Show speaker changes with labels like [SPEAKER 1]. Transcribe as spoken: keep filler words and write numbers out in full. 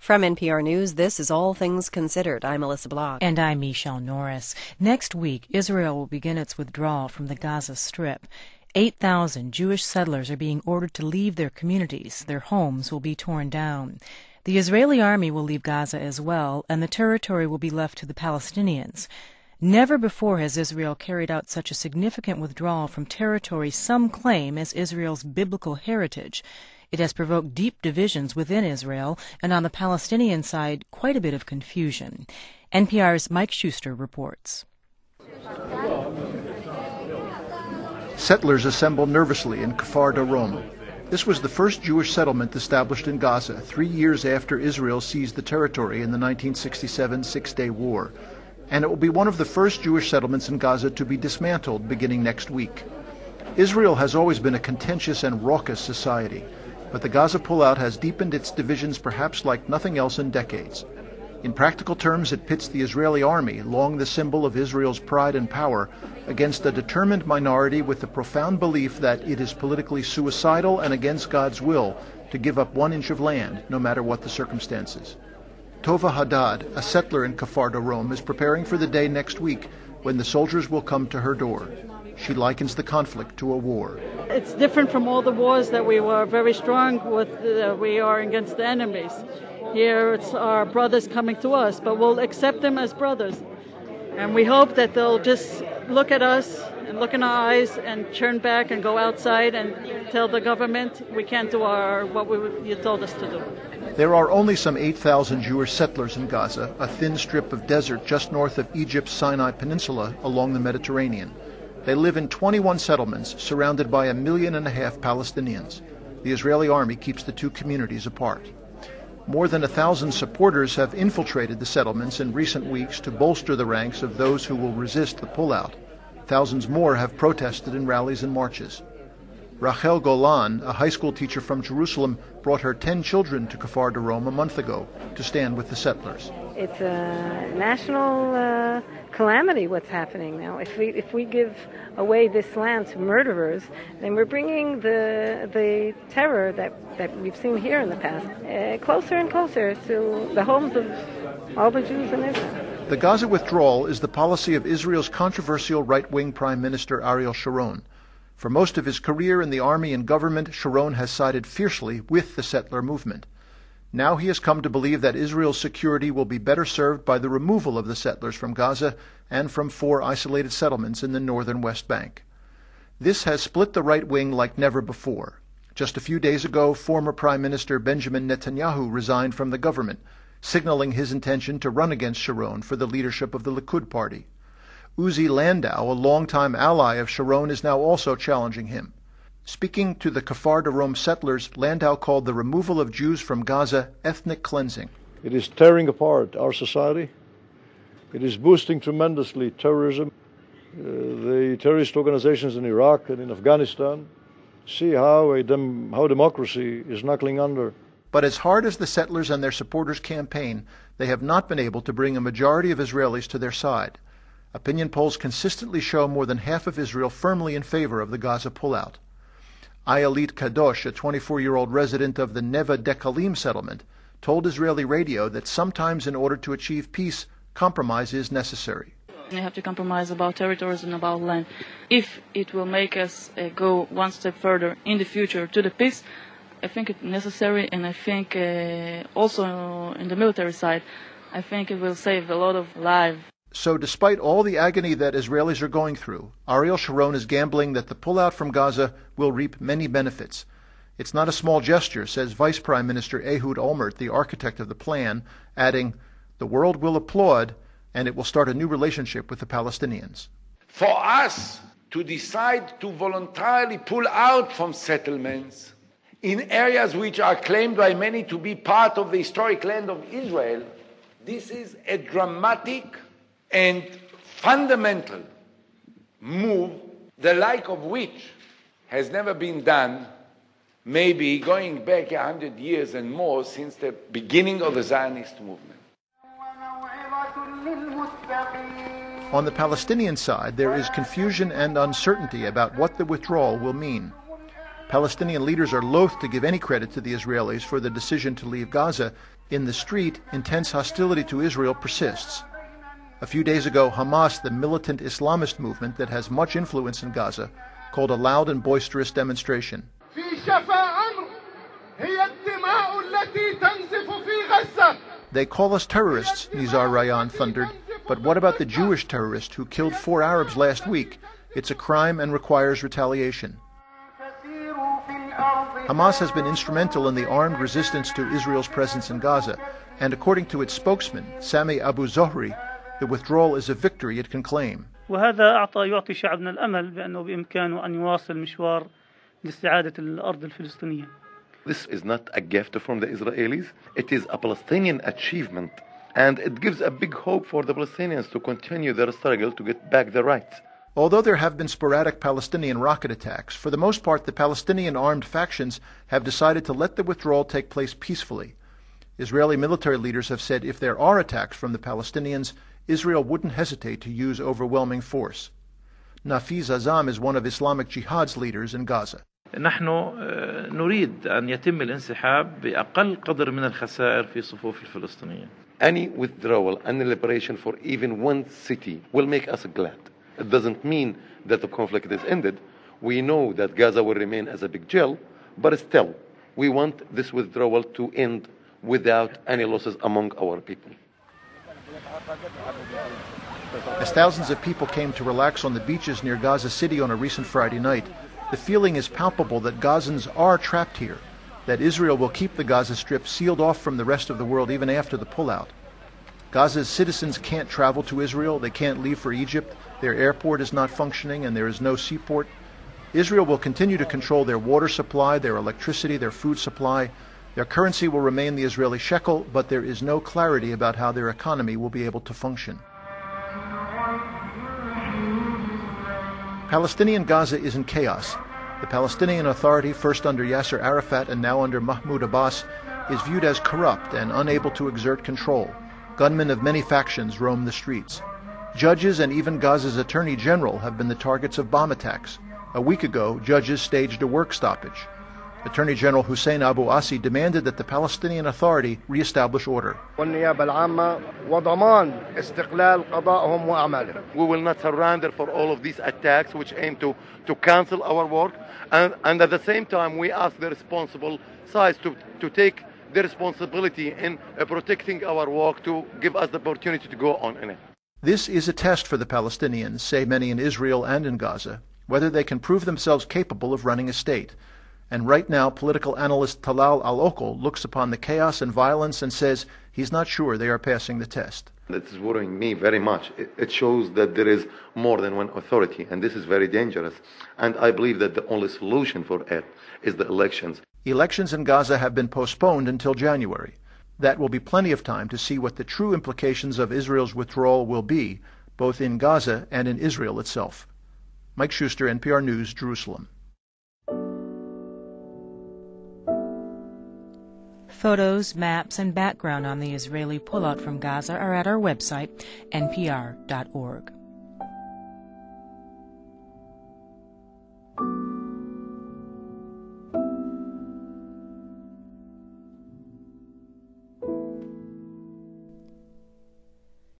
[SPEAKER 1] From N P R News, this is All Things Considered. I'm Melissa Block.
[SPEAKER 2] And I'm Michelle Norris. Next week, Israel will begin its withdrawal from the Gaza Strip. eight thousand Jewish settlers are being ordered to leave their communities. Their homes will be torn down. The Israeli army will leave Gaza as well, and the territory will be left to the Palestinians. Never before has Israel carried out such a significant withdrawal from territory some claim as Israel's biblical heritage. It has provoked deep divisions within Israel, and on the Palestinian side, quite a bit of confusion. N P R's Mike Schuster reports.
[SPEAKER 3] Settlers assemble nervously in Kfar Darom. This was the first Jewish settlement established in Gaza three years after Israel seized the territory in the nineteen sixty-seven Six-Day War. And it will be one of the first Jewish settlements in Gaza to be dismantled beginning next week. Israel has always been a contentious and raucous society, but the Gaza pullout has deepened its divisions perhaps like nothing else in decades. In practical terms, it pits the Israeli army, long the symbol of Israel's pride and power, against a determined minority with the profound belief that it is politically suicidal and against God's will to give up one inch of land, no matter what the circumstances. Tova Haddad, a settler in Kfar Darom, is preparing for the day next week when the soldiers will come to her door. She likens the conflict to a war.
[SPEAKER 4] It's different from all the wars that we were very strong with. Uh, we are against the enemies. Here it's our brothers coming to us, but we'll accept them as brothers. And we hope that they'll just look at us and look in our eyes and turn back and go outside and tell the government we can't do our what we, you told us to do.
[SPEAKER 3] There are only some eight thousand Jewish settlers in Gaza, a thin strip of desert just north of Egypt's Sinai Peninsula along the Mediterranean. They live in twenty-one settlements, surrounded by a million and a half Palestinians. The Israeli army keeps the two communities apart. More than a thousand supporters have infiltrated the settlements in recent weeks to bolster the ranks of those who will resist the pullout. Thousands more have protested in rallies and marches. Rachel Golan, a high school teacher from Jerusalem, brought her ten children to Kfar Darom a month ago to stand with the settlers.
[SPEAKER 5] It's a national uh, calamity what's happening now. If we if we give away this land to murderers, then we're bringing the the terror that, that we've seen here in the past uh, closer and closer to the homes of all the Jews in Israel.
[SPEAKER 3] The Gaza withdrawal is the policy of Israel's controversial right-wing Prime Minister Ariel Sharon. For most of his career in the army and government, Sharon has sided fiercely with the settler movement. Now he has come to believe that Israel's security will be better served by the removal of the settlers from Gaza and from four isolated settlements in the northern West Bank. This has split the right wing like never before. Just a few days ago, former Prime Minister Benjamin Netanyahu resigned from the government, signaling his intention to run against Sharon for the leadership of the Likud party. Uzi Landau, a longtime ally of Sharon, is now also challenging him. Speaking to the Kfar Darom settlers, Landau called the removal of Jews from Gaza ethnic cleansing.
[SPEAKER 6] It is tearing apart our society. It is boosting tremendously terrorism. Uh, the terrorist organizations in Iraq and in Afghanistan see how, a dem- how democracy is knuckling under.
[SPEAKER 3] But as hard as the settlers and their supporters campaign, they have not been able to bring a majority of Israelis to their side. Opinion polls consistently show more than half of Israel firmly in favor of the Gaza pullout. Ayelet Kadosh, a twenty-four-year-old resident of the Neva Dekalim settlement, told Israeli radio that sometimes in order to achieve peace, compromise is necessary.
[SPEAKER 7] We have to compromise about territories and about land. If it will make us uh, go one step further in the future to the peace, I think it's necessary, and I think uh, also in the military side, I think it will save a lot of lives.
[SPEAKER 3] So despite all the agony that Israelis are going through, Ariel Sharon is gambling that the pullout from Gaza will reap many benefits. It's not a small gesture, says Vice Prime Minister Ehud Olmert, the architect of the plan, adding, the world will applaud, and it will start a new relationship with the Palestinians.
[SPEAKER 8] For us to decide to voluntarily pull out from settlements in areas which are claimed by many to be part of the historic land of Israel, this is a dramatic and fundamental move, the like of which has never been done, maybe going back a hundred years and more since the beginning of the Zionist movement.
[SPEAKER 3] On the Palestinian side, there is confusion and uncertainty about what the withdrawal will mean. Palestinian leaders are loath to give any credit to the Israelis for the decision to leave Gaza, In the street, intense hostility to Israel persists. A few days ago, Hamas, the militant Islamist movement that has much influence in Gaza, called a loud and boisterous demonstration. They call us terrorists, Nizar Rayan thundered, but what about the Jewish terrorist who killed four Arabs last week? It's a crime and requires retaliation. Hamas has been instrumental in the armed resistance to Israel's presence in Gaza, and according to its spokesman, Sami Abu Zohri, the withdrawal is a victory it can claim.
[SPEAKER 9] وهذا أعطى يعطي شعبنا الأمل بأنه بإمكانه أن يواصل مشوار لاستعادة الأرض الفلسطينية.
[SPEAKER 10] This is not a gift from the Israelis. It is a Palestinian achievement, and it gives a big hope for the Palestinians to continue their struggle to get back their rights.
[SPEAKER 3] Although there have been sporadic Palestinian rocket attacks, for the most part the Palestinian armed factions have decided to let the withdrawal take place peacefully. Israeli military leaders have said if there are attacks from the Palestinians, Israel wouldn't hesitate to use overwhelming force. Nafiz Azam is one of Islamic Jihad's leaders in Gaza.
[SPEAKER 11] نحن نريد أن يتم الانسحاب بأقل قدر من الخسائر في صفوف الفلسطينيين.
[SPEAKER 10] Any withdrawal and liberation for even one city will make us glad. It doesn't mean that the conflict is ended. We know that Gaza will remain as a big jail, but still, we want this withdrawal to end without any losses among our people.
[SPEAKER 3] As thousands of people came to relax on the beaches near Gaza City on a recent Friday night, the feeling is palpable that Gazans are trapped here, that Israel will keep the Gaza Strip sealed off from the rest of the world even after the pullout. Gaza's citizens can't travel to Israel, they can't leave for Egypt, their airport is not functioning, and there is no seaport. Israel will continue to control their water supply, their electricity, their food supply. Their currency will remain the Israeli shekel, but there is no clarity about how their economy will be able to function. Palestinian Gaza is in chaos. The Palestinian Authority, first under Yasser Arafat and now under Mahmoud Abbas, is viewed as corrupt and unable to exert control. Gunmen of many factions roam the streets. Judges and even Gaza's Attorney General have been the targets of bomb attacks. A week ago, judges staged a work stoppage. Attorney General Hussein Abu Asi demanded that the Palestinian Authority reestablish order.
[SPEAKER 10] We will not surrender for all of these attacks which aim to, to cancel our work, and, and at the same time we ask the responsible sides to, to take the responsibility in uh, protecting our work, to give us the opportunity to go on in it.
[SPEAKER 3] This is a test for the Palestinians, say many in Israel and in Gaza, whether they can prove themselves capable of running a state. And right now, political analyst Talal Al-Okol looks upon the chaos and violence and says he's not sure they are passing the test.
[SPEAKER 10] It is worrying me very much. It, it shows that there is more than one authority, and this is very dangerous. And I believe that the only solution for it is the elections.
[SPEAKER 3] Elections in Gaza have been postponed until January. That will be plenty of time to see what the true implications of Israel's withdrawal will be, both in Gaza and in Israel itself. Mike Schuster, N P R News, Jerusalem.
[SPEAKER 2] Photos, maps, and background on the Israeli pullout from Gaza are at our website, N P R dot org.